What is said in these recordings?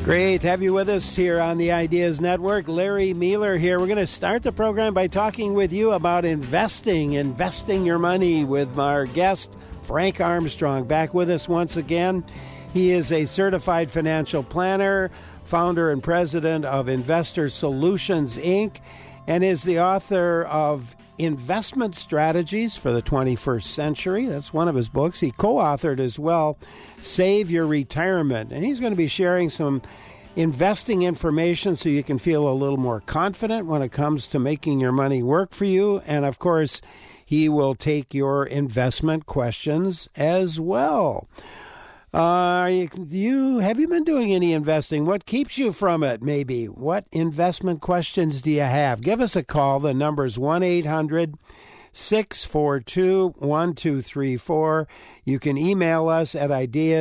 Great to have you with us here on the Ideas Network. Larry Mueller here. We're going to start the program by talking with you about investing your money with our guest, Frank Armstrong, back with us once again. He is a certified financial planner, founder and president of Investor Solutions, Inc., and is the author of Investment Strategies for the 21st Century. That's one of his books. He co-authored as well, Save Your Retirement. And he's going to be sharing some investing information so you can feel a little more confident when it comes to making your money work for you. And, of course, he will take your investment questions as well. Have you been doing any investing? What keeps you from it, maybe? What investment questions do you have? Give us a call. The number is 1-800-642-1234. You can email us at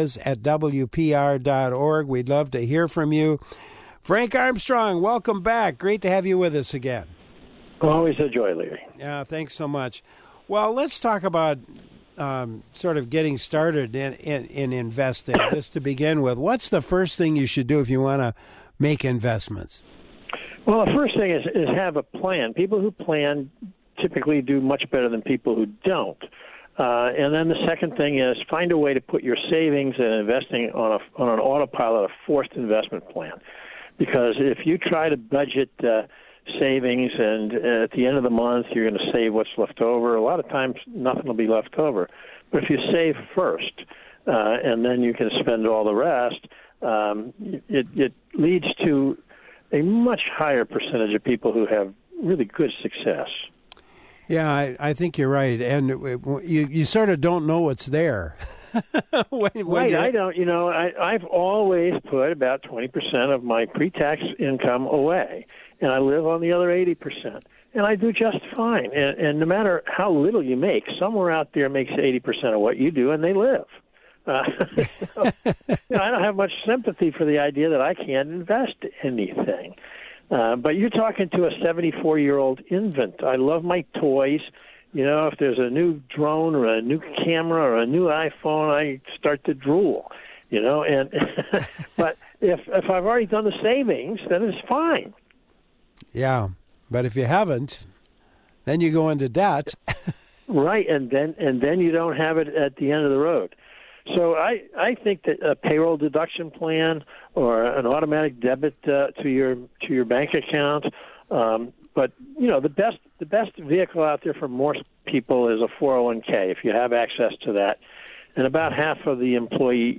ideas@wpr.org. We'd love to hear from you. Frank Armstrong, welcome back. Great to have you with us again. Always a joy, Larry. Yeah, thanks so much. Well, let's talk about sort of getting started in investing. Just to begin with, what's the first thing you should do if you want to make investments? Well, the first thing is have a plan. People who plan typically do much better than people who don't. And then the second thing is find a way to put your savings and investing on an autopilot, a forced investment plan. Because if you try to budget savings and at the end of the month you're going to save what's left over, a lot of times nothing will be left over. But if you save first and then you can spend all the rest, it leads to a much higher percentage of people who have really good success. Yeah, I think you're right. And you sort of don't know what's there. Right, I don't. I've always put about 20% of my pre-tax income away, and I live on the other 80%. And I do just fine. And no matter how little you make, somewhere out there makes 80% of what you do, and they live. I don't have much sympathy for the idea that I can't invest anything. But you're talking to a 74-year-old infant. I love my toys. If there's a new drone or a new camera or a new iPhone, I start to drool. And but if I've already done the savings, then it's fine. Yeah, but if you haven't, then you go into debt. Right, and then you don't have it at the end of the road. So I think that a payroll deduction plan or an automatic debit to your bank account. But the best vehicle out there for most people is a 401k if you have access to that. And about half of the employees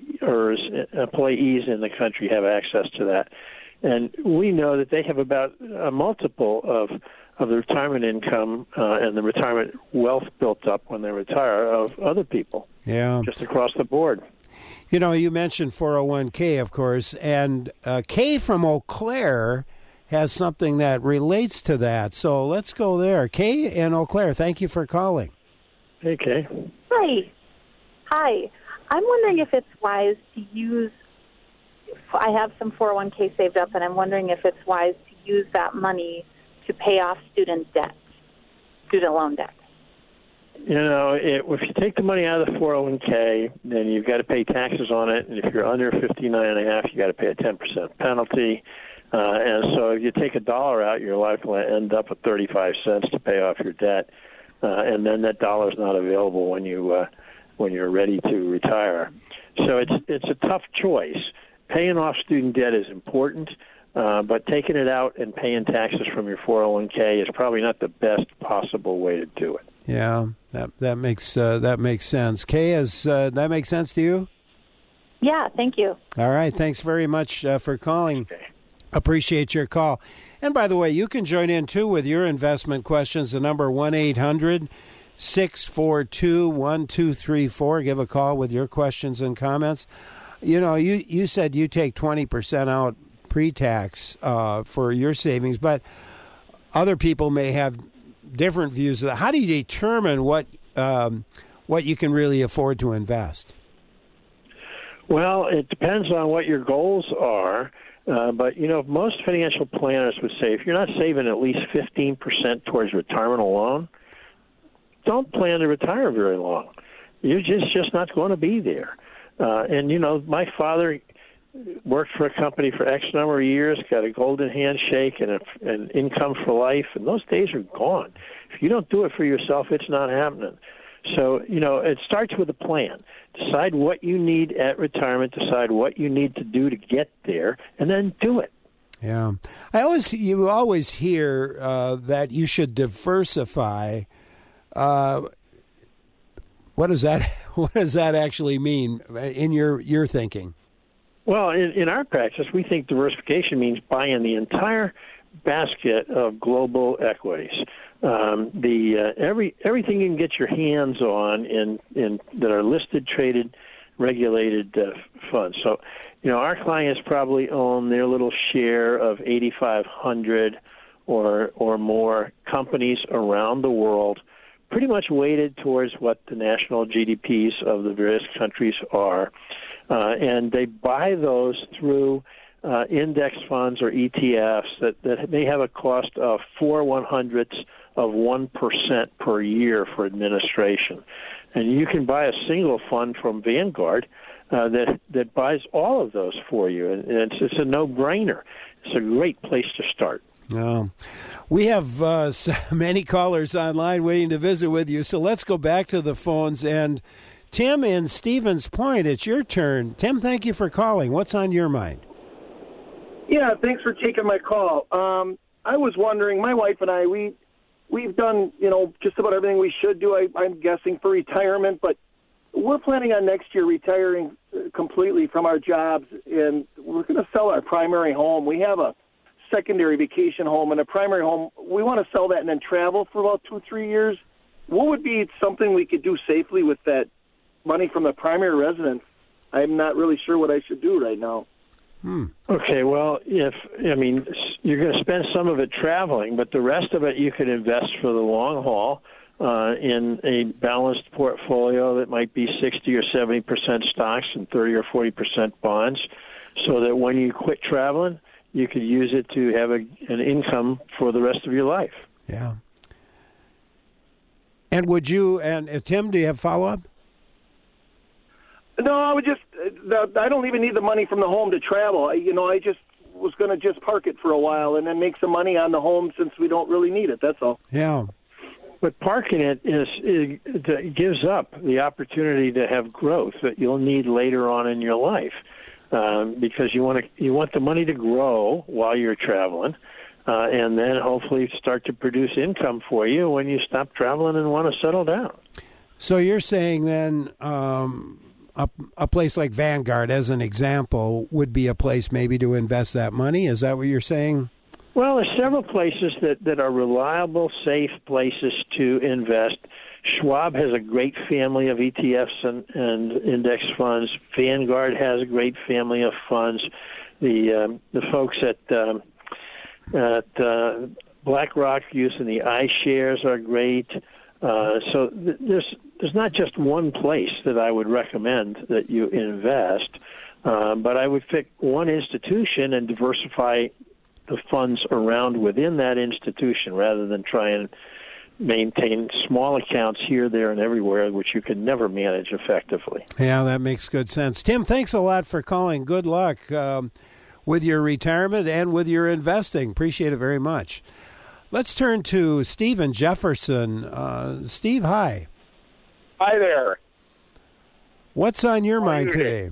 in the country have access to that. And we know that they have about a multiple of the retirement income and the retirement wealth built up when they retire of other people. Yeah. Just across the board. You mentioned 401k, of course, and Kay from Eau Claire has something that relates to that. So let's go there. Kay in Eau Claire, thank you for calling. Hey, Kay. Hi. I'm wondering if it's wise to use, I have some 401k saved up, and I'm wondering if it's wise to use that money to pay off student loan debt. If you take the money out of the 401k, then you've got to pay taxes on it, and if you're under 59.5, you got to pay a 10% penalty. And so if you take $1 out, your life will end up with 35 cents to pay off your debt, and then that dollar is not available when you're ready to retire. So it's a tough choice. Paying off student debt is important, but taking it out and paying taxes from your 401k is probably not the best possible way to do it. Yeah, that makes sense. Kay, that make sense to you? Yeah, thank you. All right, thanks very much for calling. Okay. Appreciate your call. And by the way, you can join in too with your investment questions. The number 1-800-642-1234. Give a call with your questions and comments. You said you take 20% out pre-tax for your savings, but other people may have different views of that. How do you determine what you can really afford to invest? Well, it depends on what your goals are. But, most financial planners would say if you're not saving at least 15% towards retirement alone, don't plan to retire very long. You're just not going to be there. And my father worked for a company for X number of years, got a golden handshake and an income for life, and those days are gone. If you don't do it for yourself, it's not happening. So, it starts with a plan. Decide what you need at retirement, decide what you need to do to get there, and then do it. Yeah. You always hear that you should diversify. What does that actually mean in your thinking? Well, in our practice, we think diversification means buying the entire basket of global equities. Everything you can get your hands on in that are listed, traded, regulated funds. So, our clients probably own their little share of 8,500 or more companies around the world, pretty much weighted towards what the national GDPs of the various countries are. And they buy those through index funds or ETFs that may have a cost of 0.04% per year for administration. And you can buy a single fund from Vanguard that buys all of those for you. And it's a no-brainer. It's a great place to start. We have so many callers online waiting to visit with you, so let's go back to the phones. And Tim in Stevens Point, it's your turn. Tim, thank you for calling. What's on your mind? Yeah, thanks for taking my call. I was wondering, my wife and I, we've done, just about everything we should do, I'm guessing, for retirement, but we're planning on next year retiring completely from our jobs, and we're going to sell our primary home. We have a secondary vacation home and a primary home. We want to sell that and then travel for about 2-3 years. What would be something we could do safely with that money from the primary residence? I'm not really sure what I should do right now. Okay, well, you're going to spend some of it traveling, but the rest of it you could invest for the long haul in a balanced portfolio that might be 60 or 70% stocks and 30 or 40% bonds, so that when you quit traveling, you could use it to have an income for the rest of your life. Yeah. And Tim, do you have follow-up? No, I don't even need the money from the home to travel. I just was going to just park it for a while and then make some money on the home since we don't really need it. That's all. Yeah. But parking it gives up the opportunity to have growth that you'll need later on in your life. Because you want the money to grow while you're traveling, and then hopefully start to produce income for you when you stop traveling and want to settle down. So you're saying then a place like Vanguard, as an example, would be a place maybe to invest that money? Is that what you're saying? Well, there's several places that are reliable, safe places to invest. Schwab has a great family of ETFs and index funds. Vanguard has a great family of funds. The folks at BlackRock using the iShares are great. So there's not just one place that I would recommend that you invest, but I would pick one institution and diversify the funds around within that institution rather than try and maintain small accounts here, there, and everywhere, which you can never manage effectively. Yeah, that makes good sense. Tim, thanks a lot for calling. Good luck with your retirement and with your investing. Appreciate it very much. Let's turn to Steve in Jefferson. Steve, hi. Hi there. What's on your mind today?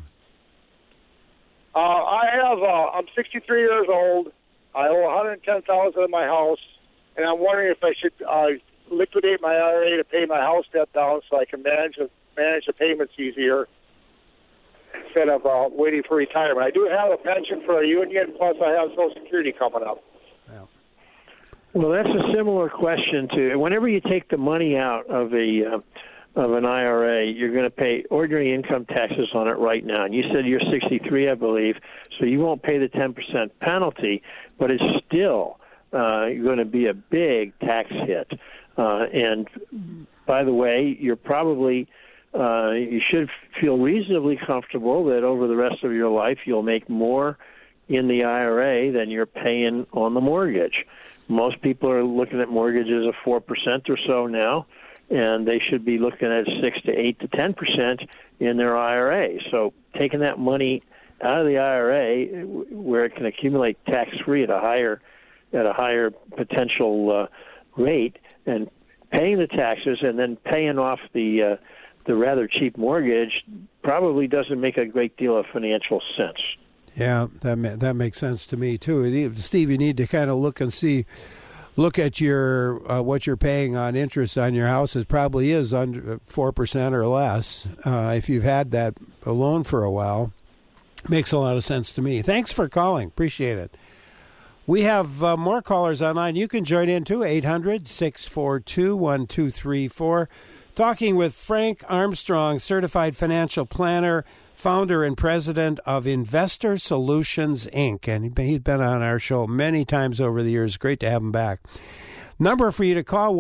I'm 63 years old. I owe $110,000 in my house, and I'm wondering if I should liquidate my IRA to pay my house debt down so I can manage the payments easier instead of waiting for retirement. I do have a pension for a union, plus I have Social Security coming up. Yeah. Well, that's a similar question to whenever you take the money out of an IRA, you're going to pay ordinary income taxes on it right now. And you said you're 63, I believe, so you won't pay the 10% penalty, but it's still going to be a big tax hit. And by the way, you're probably you should feel reasonably comfortable that over the rest of your life you'll make more in the IRA than you're paying on the mortgage. Most people are looking at mortgages of 4% or so now, and they should be looking at 6 to 8 to 10% in their IRA. So taking that money out of the IRA where it can accumulate tax-free at a higher potential rate, and paying the taxes and then paying off the rather cheap mortgage probably doesn't make a great deal of financial sense. Yeah, that makes sense to me too. Steve, you need to kind of look at your what you're paying on interest on your house. It probably is under 4% or less. If you've had that loan for a while, makes a lot of sense to me. Thanks for calling. Appreciate it. We have more callers online. You can join in too. 800-642-1234. Talking with Frank Armstrong, certified financial planner, founder and president of Investor Solutions, Inc. And he's been on our show many times over the years. Great to have him back. Number for you to call,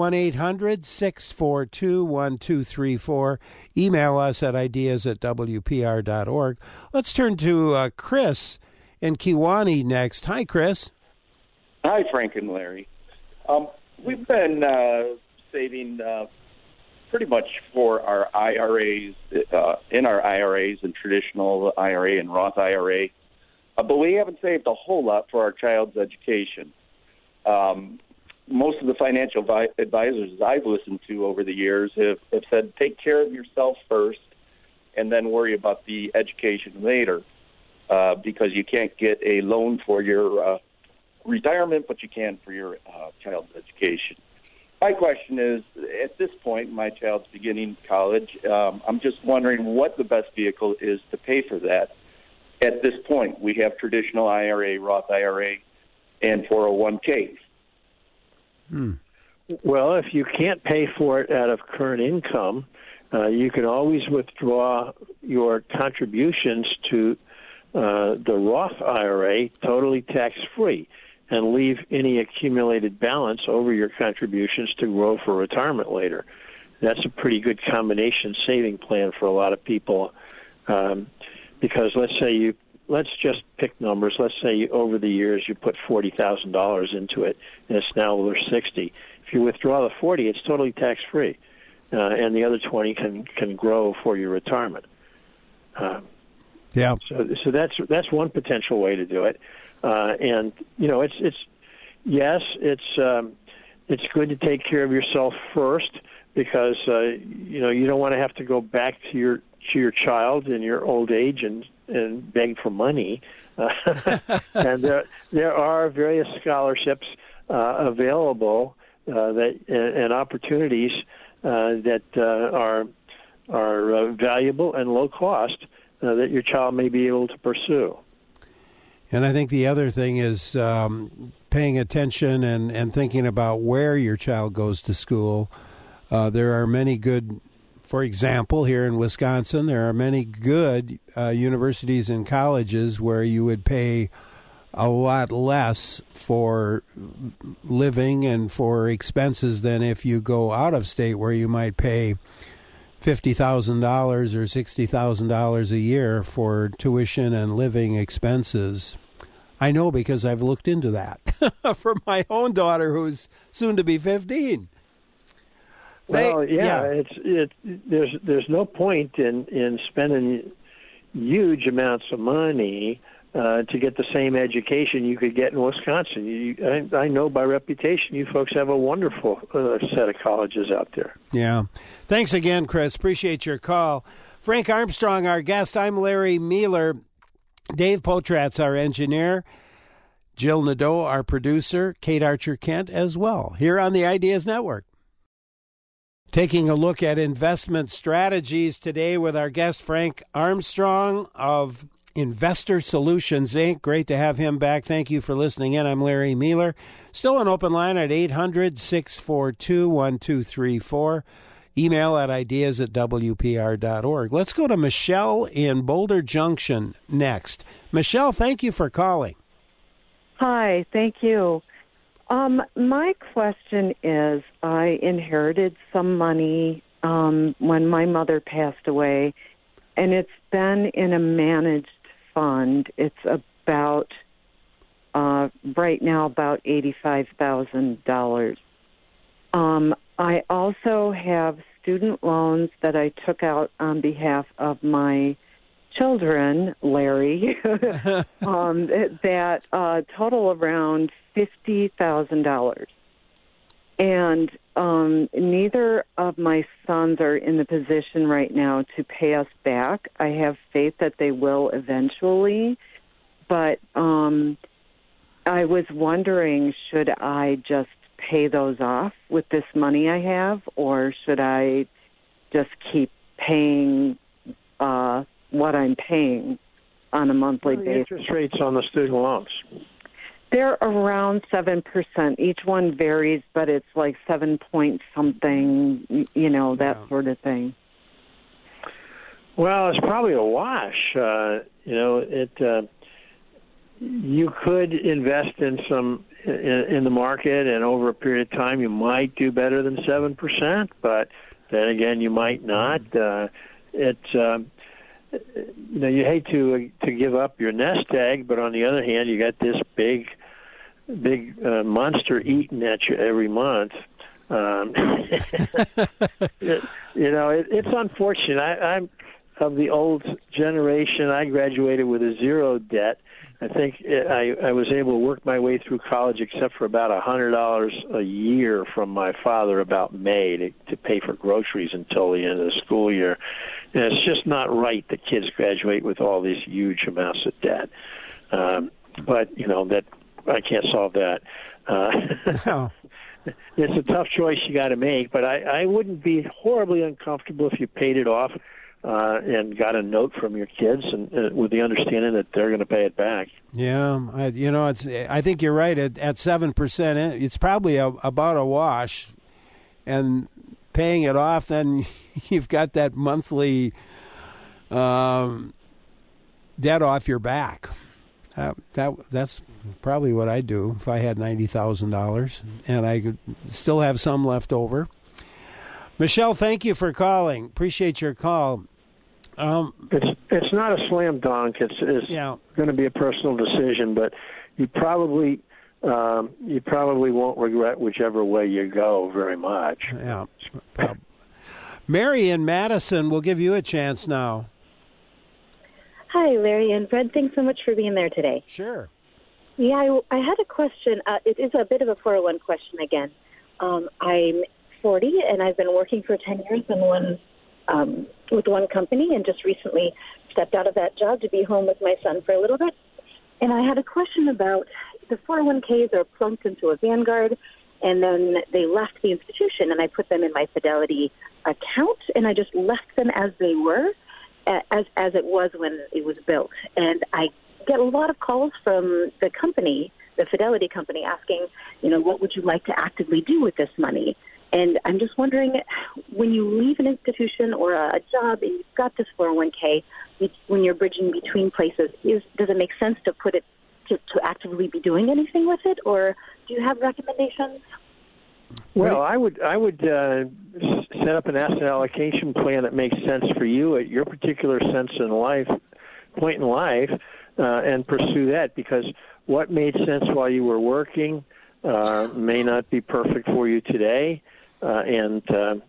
1-800-642-1234. Email us at ideas@wpr.org. Let's turn to Chris in Kewanee next. Hi, Chris. Hi, Frank and Larry. We've been saving pretty much for our IRAs, in our IRAs and traditional IRA and Roth IRA, but we haven't saved a whole lot for our child's education. Most of the financial advisors I've listened to over the years have said, take care of yourself first and then worry about the education later, because you can't get a loan for your retirement, but you can for your child's education. My question is, at this point, my child's beginning college. I'm just wondering what the best vehicle is to pay for that. At this point, we have traditional IRA, Roth IRA, and 401ks. Well, if you can't pay for it out of current income, you can always withdraw your contributions to the Roth IRA totally tax-free, and leave any accumulated balance over your contributions to grow for retirement later. That's a pretty good combination saving plan for a lot of people, because let's just pick numbers. Let's say over the years you put $40,000 into it, and it's now over 60. If you withdraw the 40, it's totally tax-free, and the other 20 can grow for your retirement. Yeah. So that's one potential way to do it. And it's good to take care of yourself first, because you don't want to have to go back to your child in your old age and beg for money. And there are various scholarships available and opportunities that are valuable and low cost that your child may be able to pursue. And I think the other thing is paying attention and thinking about where your child goes to school. There are many good, for example, here in Wisconsin, there are many good universities and colleges where you would pay a lot less for living and for expenses than if you go out of state, where you might pay $50,000 or $60,000 a year for tuition and living expenses. I know because I've looked into that for my own daughter, who's soon to be 15. There's no point in spending huge amounts of money to get the same education you could get in Wisconsin. I know by reputation you folks have a wonderful set of colleges out there. Yeah. Thanks again, Chris. Appreciate your call. Frank Armstrong, our guest. I'm Larry Mealer. Dave Potratz, our engineer. Jill Nadeau, our producer. Kate Archer-Kent as well, here on the Ideas Network. Taking a look at investment strategies today with our guest, Frank Armstrong of Investor Solutions, Inc. Great to have him back. Thank you for listening in. I'm Larry Mealer. Still an open line at 800-642-1234. Email at ideas@wpr.org. Let's go to Michelle in Boulder Junction next. Michelle, thank you for calling. Hi, thank you. My question is, I inherited some money when my mother passed away, and it's been in a managed fund. It's about, right now, about $85,000. I also have student loans that I took out on behalf of my children, Larry, that total around $50,000. And neither of my sons are in the position right now to pay us back. I have faith that they will eventually, but I was wondering, should I just pay those off with this money I have, or should I just keep paying what I'm paying on a monthly basis? Interest rates on the student loans? They're around 7%. Each one varies, but it's like 7 point something, that sort of thing. Well, it's probably a wash. You could invest in in the market, and over a period of time, you might do better than 7%. But then again, you might not. You hate to give up your nest egg, but on the other hand, you got this big monster eating at you every month. It's unfortunate. I'm of the old generation. I graduated with a zero debt. I think I was able to work my way through college, except for about $100 a year from my father about May to pay for groceries until the end of the school year. And it's just not right that kids graduate with all these huge amounts of debt. But that I can't solve that. No. It's a tough choice you got to make, but I wouldn't be horribly uncomfortable if you paid it off and got a note from your kids, and with the understanding that they're going to pay it back. Yeah, I think you're right. At 7%, it's probably about a wash, and paying it off, then you've got that monthly debt off your back. That's probably what I'd do if I had $90,000 and I could still have some left over. Michelle, thank you for calling. Appreciate your call. It's not a slam dunk. It's going to be a personal decision, but you probably won't regret whichever way you go very much. Yeah. Mary in Madison, we'll give you a chance now. Hi, Larry and Fred. Thanks so much for being there today. Sure. Yeah, I had a question. It is a bit of a 401 question again. I'm 40, and I've been working for 10 years with one company, and just recently stepped out of that job to be home with my son for a little bit. And I had a question about the 401ks are plunked into a Vanguard, and then they left the institution, and I put them in my Fidelity account, and I just left them as they were, as it was when it was built. And I get a lot of calls from the company, the Fidelity company, asking, what would you like to actively do with this money? And I'm just wondering, when you leave an institution or a job and you've got this 401k, when you're bridging between places, does it make sense to put it to actively be doing anything with it, or do you have recommendations? Well, I would set up an asset allocation plan that makes sense for you at your particular point in life, and pursue that, because what made sense while you were working may not be perfect for you today, and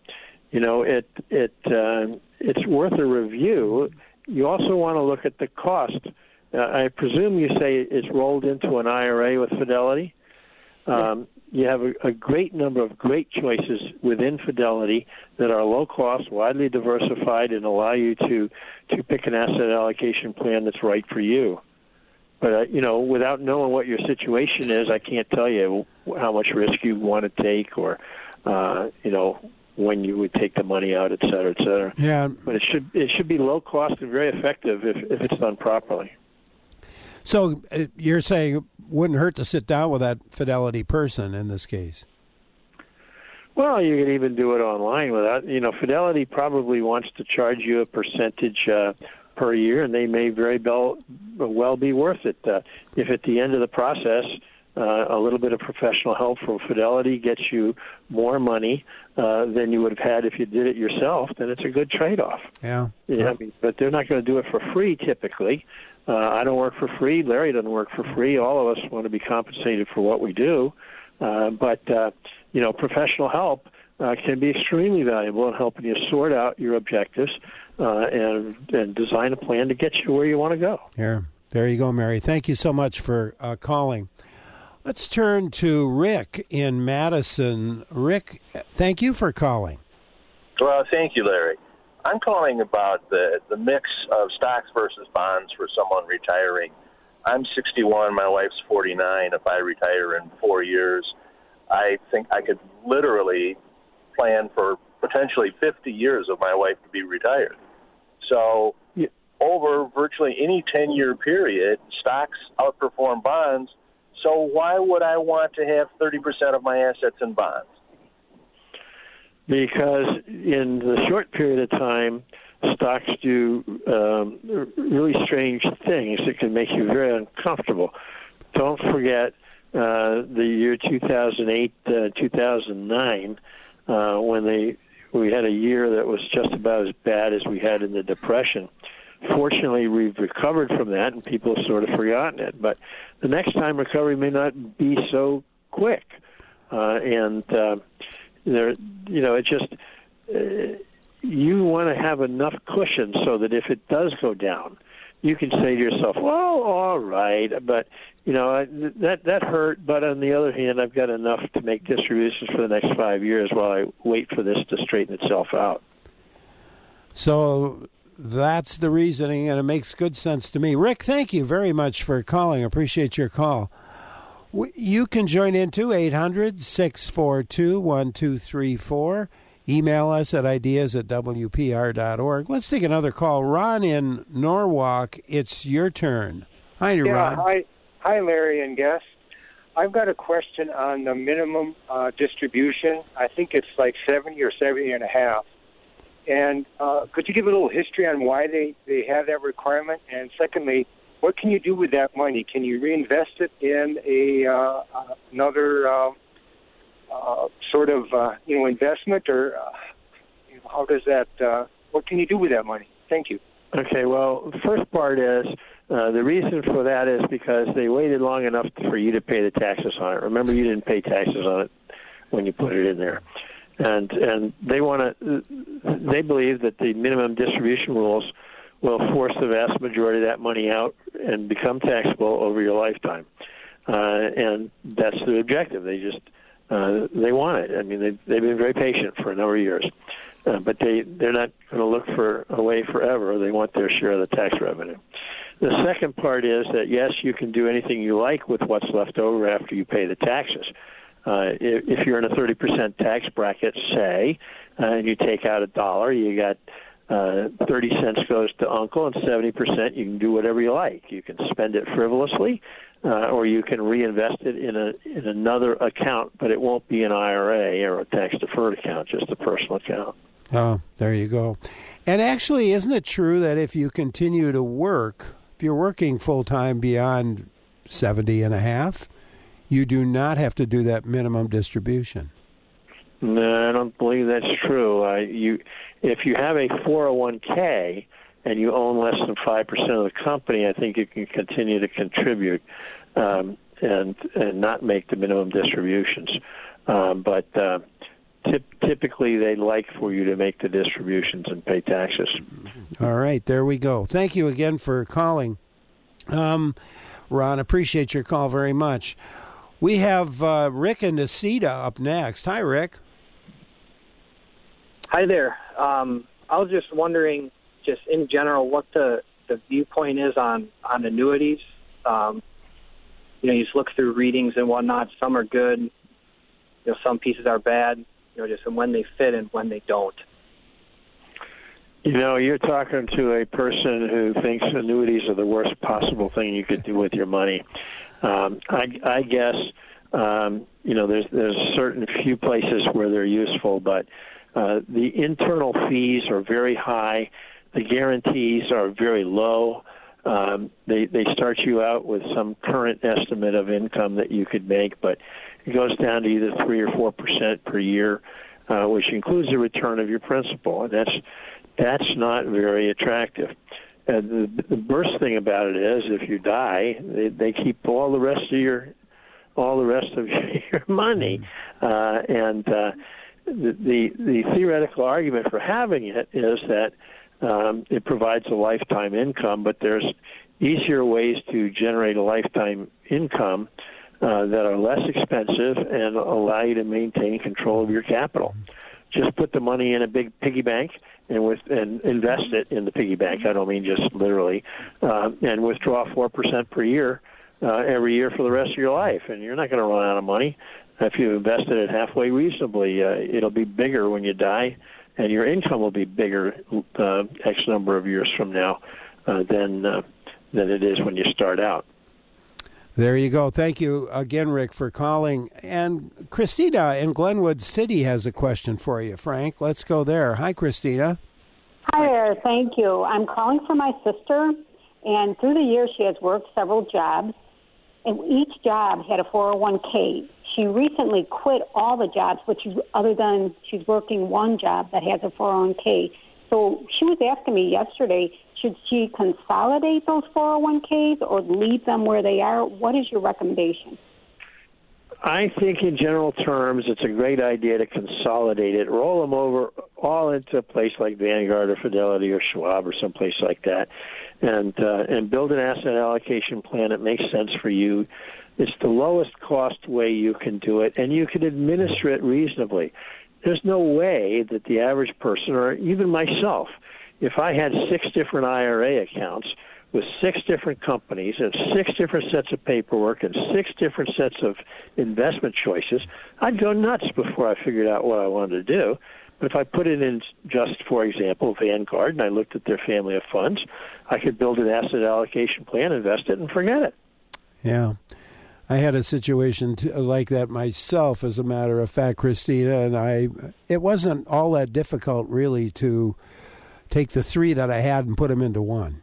it's worth a review. You also want to look at the cost. I presume you say it's rolled into an IRA with Fidelity. You have a great number of great choices within Fidelity that are low cost, widely diversified, and allow you to pick an asset allocation plan that's right for you. But, without knowing what your situation is, I can't tell you how much risk you want to take, or, when you would take the money out, et cetera, et cetera. Yeah. But it should be low cost and very effective if it's done properly. So you're saying it wouldn't hurt to sit down with that Fidelity person in this case? Well, you can even do it online without, Fidelity probably wants to charge you a percentage per year, and they may very well be worth it. If at the end of the process, a little bit of professional help from Fidelity gets you more money than you would have had if you did it yourself, then it's a good trade-off. Yeah. But they're not going to do it for free typically. I don't work for free. Larry doesn't work for free. All of us want to be compensated for what we do. But professional help can be extremely valuable in helping you sort out your objectives and design a plan to get you where you want to go. There you go, Mary. Thank you so much for calling. Let's turn to Rick in Madison. Rick, thank you for calling. Well, thank you, Larry. I'm calling about the mix of stocks versus bonds for someone retiring. I'm 61, my wife's 49. If I retire in 4 years, I think I could literally plan for potentially 50 years of my wife to be retired. So over virtually any 10-year period, stocks outperform bonds. So why would I want to have 30% of my assets in bonds? Because in the short period of time, stocks do really strange things that can make you very uncomfortable. Don't forget the year 2008, 2009, when we had a year that was just about as bad as we had in the Depression. Fortunately, we've recovered from that, and people have sort of forgotten it. But the next time, recovery may not be so quick, it just you want to have enough cushion so that if it does go down, you can say to yourself, "Well, all right, but that hurt. But on the other hand, I've got enough to make distributions for the next 5 years while I wait for this to straighten itself out." So that's the reasoning, and it makes good sense to me. Rick, thank you very much for calling. I appreciate your call. You can join in too, 800-642-1234. Email us at ideas@wpr.org. Let's take another call. Ron in Norwalk, it's your turn. Hi, Ron. Hi, Larry and guests. I've got a question on the minimum distribution. I think it's like 70 or 70 and a half. And could you give a little history on why they have that requirement? And secondly, what can you do with that money? Can you reinvest it in another sort of investment, or how does that? What can you do with that money? Thank you. Okay. Well, the first part is the reason for that is because they waited long enough for you to pay the taxes on it. Remember, you didn't pay taxes on it when you put it in there, and they they believe that the minimum distribution rules will force the vast majority of that money out and become taxable over your lifetime. And that's the objective. They just they want it. I mean, they've been very patient for a number of years, but they're not going to look for a way forever. They want their share of the tax revenue. The second part is that, yes, you can do anything you like with what's left over after you pay the taxes. If you're in a 30% tax bracket, say, and you take out $1, you got 30 cents goes to uncle, and 70% you can do whatever you like. You can spend it frivolously, or you can reinvest it in another account, but it won't be an IRA or a tax-deferred account, just a personal account. Oh, there you go. And actually, isn't it true that if you continue to work, if you're working full-time beyond 70 and a half, you do not have to do that minimum distribution? No, I don't believe that's true. If you have a 401k and you own less than 5% of the company, I think you can continue to contribute and not make the minimum distributions. But typically, they'd like for you to make the distributions and pay taxes. All right, there we go. Thank you again for calling. Ron, appreciate your call very much. We have Rick and Necedah up next. Hi, Rick. Hi there. I was just wondering, just in general, what the viewpoint is on annuities. You just look through readings and whatnot. Some are good. Some pieces are bad. Just when they fit and when they don't. You're talking to a person who thinks annuities are the worst possible thing you could do with your money. I guess there's certain few places where they're useful, but the internal fees are very high. The guarantees are very low. They start you out with some current estimate of income that you could make, but it goes down to either 3 or 4% per year, which includes the return of your principal, and that's not very attractive. And the worst thing about it is, if you die, they keep all the rest of your money, and the theoretical argument for having it is that it provides a lifetime income, but there's easier ways to generate a lifetime income that are less expensive and allow you to maintain control of your capital. Just put the money in a big piggy bank and invest it in the piggy bank. I don't mean just literally, and withdraw 4% per year every year for the rest of your life, and you're not going to run out of money. If you invested it halfway reasonably, it'll be bigger when you die, and your income will be bigger X number of years from now than it is when you start out. There you go. Thank you again, Rick, for calling. And Christina in Glenwood City has a question for you, Frank. Let's go there. Hi, Christina. Hi there. Thank you. I'm calling for my sister, and through the years she has worked several jobs, and each job had a 401k. She recently quit all the jobs, other than she's working one job that has a 401k. So she was asking me yesterday, should she consolidate those 401ks or leave them where they are? What is your recommendation? I think in general terms, it's a great idea to consolidate it, roll them over all into a place like Vanguard or Fidelity or Schwab or someplace like that, and build an asset allocation plan that makes sense for you. It's the lowest cost way you can do it, and you can administer it reasonably. There's no way that the average person, or even myself, if I had 6 different IRA accounts with 6 different companies and 6 different sets of paperwork and 6 different sets of investment choices, I'd go nuts before I figured out what I wanted to do. But if I put it in just, for example, Vanguard, and I looked at their family of funds, I could build an asset allocation plan, invest it, and forget it. Yeah. I had a situation like that myself, as a matter of fact, Christina, and it wasn't all that difficult, really, to take the 3 that I had and put them into one.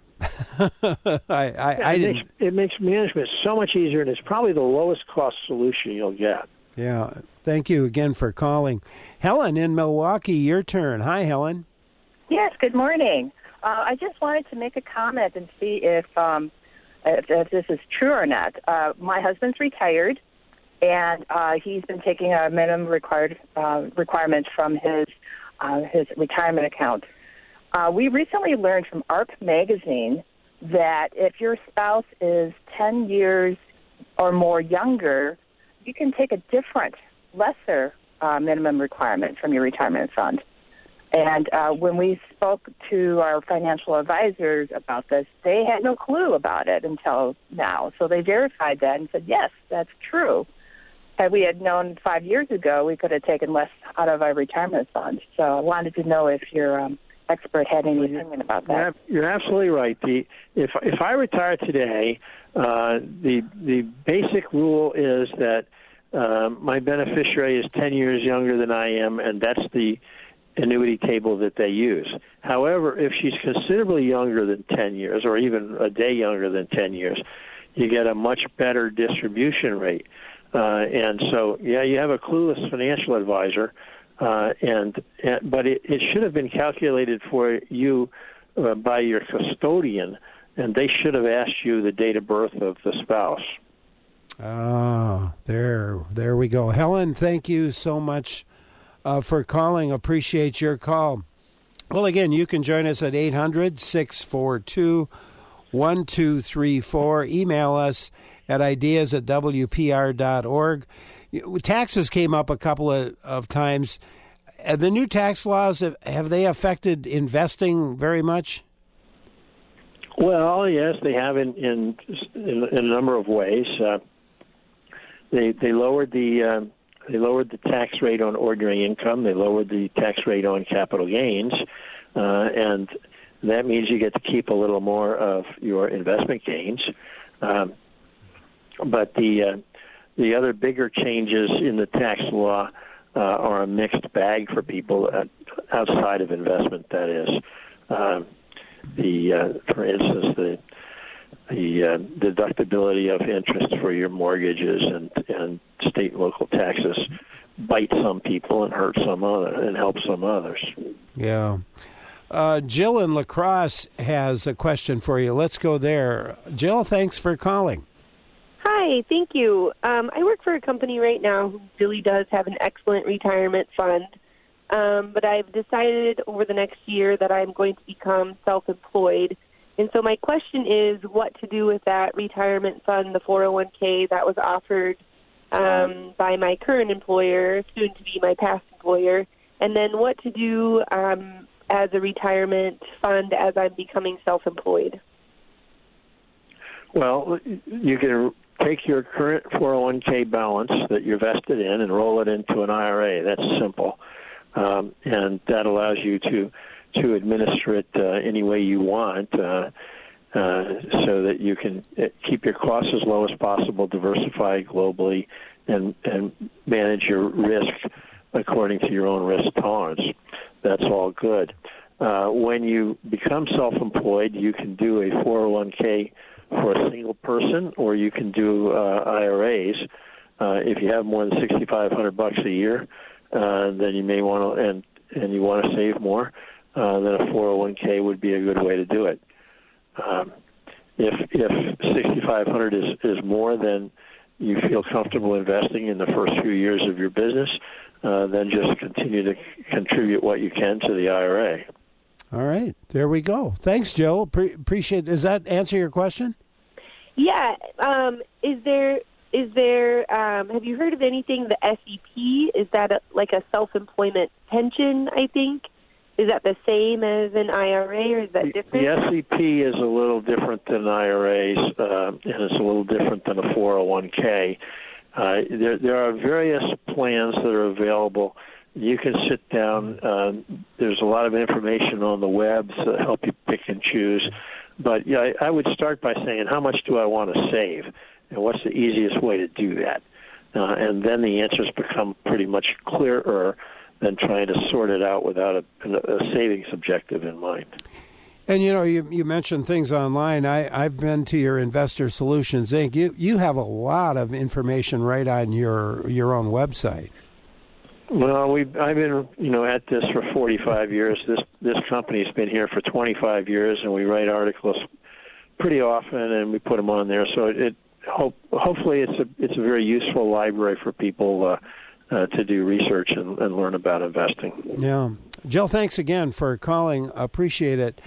It makes management so much easier, and it's probably the lowest cost solution you'll get. Yeah. Thank you again for calling. Helen in Milwaukee, your turn. Hi, Helen. Yes, good morning. I just wanted to make a comment and see if this is true or not. My husband's retired, and he's been taking a minimum requirement from his retirement account. We recently learned from ARP magazine that if your spouse is 10 years or more younger, you can take a different, lesser minimum requirement from your retirement fund. And when we spoke to our financial advisors about this, they had no clue about it until now. So they verified that and said, yes, that's true. Had we had known 5 years ago, we could have taken less out of our retirement fund. So I wanted to know if your expert had any opinion about that. You're absolutely right. If I retire today, the basic rule is that my beneficiary is 10 years younger than I am, and that's the annuity table that they use. However, if she's considerably younger than 10 years, or even a day younger than 10 years, you get a much better distribution rate. And so, yeah, you have a clueless financial advisor, but it should have been calculated for you by your custodian, and they should have asked you the date of birth of the spouse. Ah, there we go. Helen, thank you so much for calling. Appreciate your call. Well, again, you can join us at 800-642-1234. Email us at ideas@wpr.org. Taxes came up a couple of times. The new tax laws, have they affected investing very much? Well, yes, they have in a number of ways. They lowered the tax rate on ordinary income. They lowered the tax rate on capital gains, and that means you get to keep a little more of your investment gains. But the other bigger changes in the tax law are a mixed bag for people outside of investment. That is, for instance, the deductibility of interest for your mortgages and state and local taxes bite some people and hurt some and help some others. Yeah. Jill in La Crosse has a question for you. Let's go there. Jill, thanks for calling. Hi, thank you. I work for a company right now who really does have an excellent retirement fund, but I've decided over the next year that I'm going to become self-employed. And so my question is what to do with that retirement fund, the 401k that was offered by my current employer, soon to be my past employer, and then what to do as a retirement fund as I'm becoming self-employed. Well, you can take your current 401k balance that you're vested in and roll it into an IRA. That's simple. And that allows you to administer it any way you want so that you can keep your costs as low as possible, diversify globally, and manage your risk according to your own risk tolerance. That's all good. When you become self-employed, you can do a 401k for a single person, or you can do IRAs. If you have more than $6,500 a year, then you may want to, and you want to save more, then a 401k would be a good way to do it. If $6,500 is more than you feel comfortable investing in the first few years of your business, then just continue to contribute what you can to the IRA. All right, there we go. Thanks, Joe. Appreciate it. Does that answer your question? Yeah. Is there? Have you heard of anything? The SEP, is that like a self-employment pension? I think. Is that the same as an IRA, or is that different? The SEP is a little different than IRAs, and it's a little different than a 401k. There are various plans that are available. You can sit down. There's a lot of information on the web to help you pick and choose. But yeah, I would start by saying, how much do I want to save? And what's the easiest way to do that? And then the answers become pretty much clearer than trying to sort it out without a savings objective in mind. And, you mentioned things online. I've been to your Investor Solutions, Inc. You have a lot of information right on your own website. Well, I've been, at this for 45 years. This company's been here for 25 years, and we write articles pretty often, and we put them on there. So hopefully it's a very useful library for people to do research and learn about investing. Yeah. Jill, thanks again for calling. Appreciate it.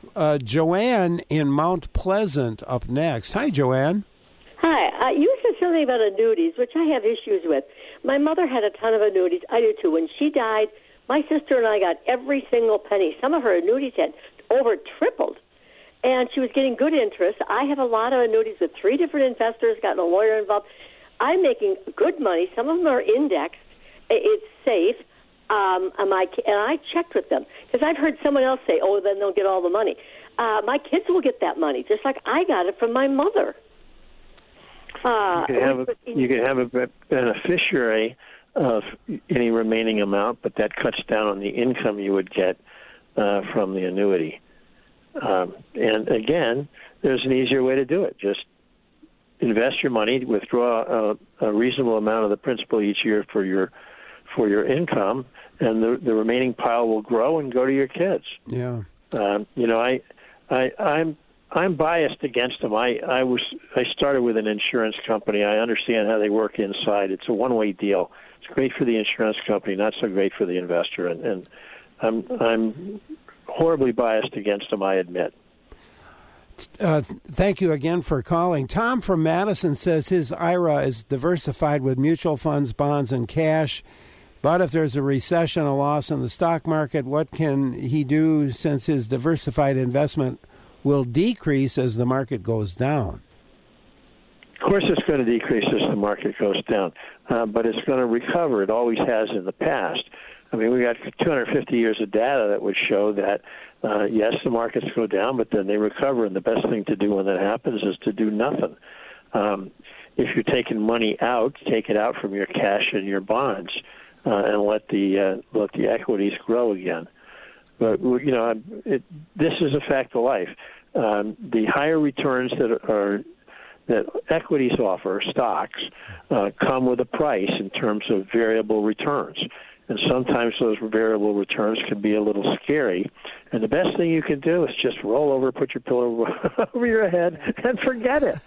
Joanne in Mount Pleasant up next. Hi, Joanne. Hi. You said something about annuities, which I have issues with. My mother had a ton of annuities. I do too. When she died, my sister and I got every single penny. Some of her annuities had over tripled, and she was getting good interest. I have a lot of annuities with 3 different investors, gotten a lawyer involved. I'm making good money. Some of them are indexed. It's safe. And I checked with them because I've heard someone else say, oh, then they'll get all the money. My kids will get that money, just like I got it from my mother. You could have a beneficiary of any remaining amount, but that cuts down on the income you would get from the annuity. And again, there's an easier way to do it. Just invest your money, withdraw a reasonable amount of the principal each year for your income, and the remaining pile will grow and go to your kids. Yeah. I'm biased against them. I started with an insurance company. I understand how they work inside. It's a one-way deal. It's great for the insurance company, not so great for the investor. And I'm horribly biased against them, I admit. Thank you again for calling. Tom from Madison says his IRA is diversified with mutual funds, bonds, and cash. But if there's a recession, a loss in the stock market, what can he do since his diversified investment will decrease as the market goes down? Of course it's going to decrease as the market goes down, but it's going to recover. It always has in the past. I mean, we got 250 years of data that would show that, yes, the markets go down, but then they recover, and the best thing to do when that happens is to do nothing. If you're taking money out, take it out from your cash and your bonds and let the equities grow again. But, this is a fact of life. The higher returns that equities offer, stocks, come with a price in terms of variable returns. And sometimes those variable returns can be a little scary. And the best thing you can do is just roll over, put your pillow over your head, and forget it.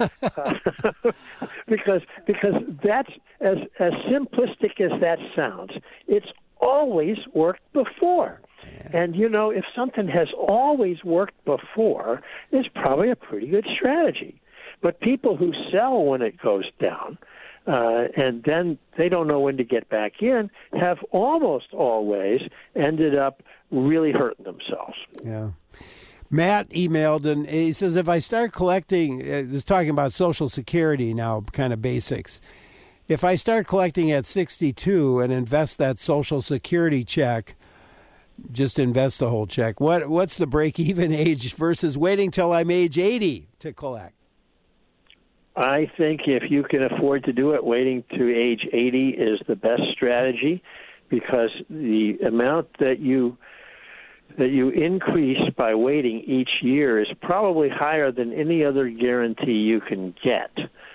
because that's, as simplistic as that sounds, it's always worked before. And, you know, if something has always worked before, it's probably a pretty good strategy. But people who sell when it goes down, and then they don't know when to get back in, have almost always ended up really hurting themselves. Yeah. Matt emailed, and he says, if I start collecting, he's talking about Social Security now, kind of basics. If I start collecting at 62 and invest that Social Security check, just invest the whole check, what's the break-even age versus waiting till I'm age 80 to collect? I think if you can afford to do it, waiting to age 80 is the best strategy, because the amount that you increase by waiting each year is probably higher than any other guarantee you can get.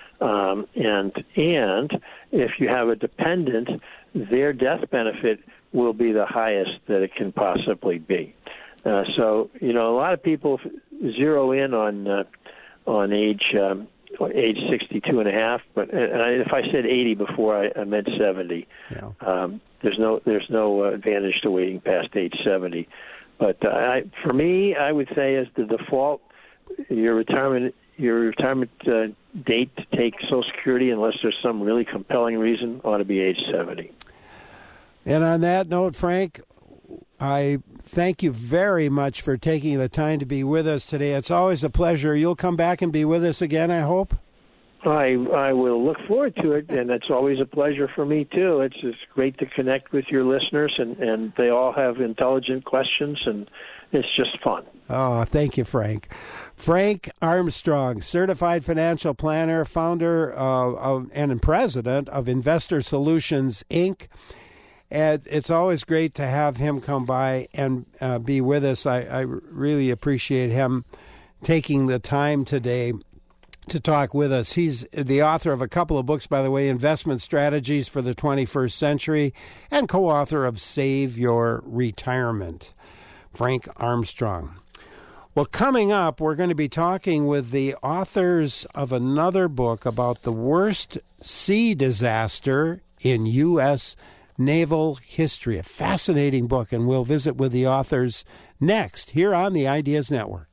And if you have a dependent, their death benefit will be the highest that it can possibly be. So, you know, a lot of people zero in on age 62 and a half, but if I said 80 before, I meant 70. Yeah. There's no advantage to waiting past age 70. But for me, I would say as the default, your retirement date to take Social Security, unless there's some really compelling reason, ought to be age 70. And on that note, Frank, I thank you very much for taking the time to be with us today. It's always a pleasure. You'll come back and be with us again, I hope? I will look forward to it, and it's always a pleasure for me, too. It's just great to connect with your listeners, and they all have intelligent questions, and it's just fun. Oh, thank you, Frank. Frank Armstrong, certified financial planner, founder and president of Investor Solutions, Inc., and it's always great to have him come by and be with us. I really appreciate him taking the time today to talk with us. He's the author of a couple of books, by the way, Investment Strategies for the 21st Century, and co-author of Save Your Retirement. Frank Armstrong. Well, coming up, we're going to be talking with the authors of another book about the worst sea disaster in U.S. naval history. A fascinating book, and we'll visit with the authors next here on the Ideas Network.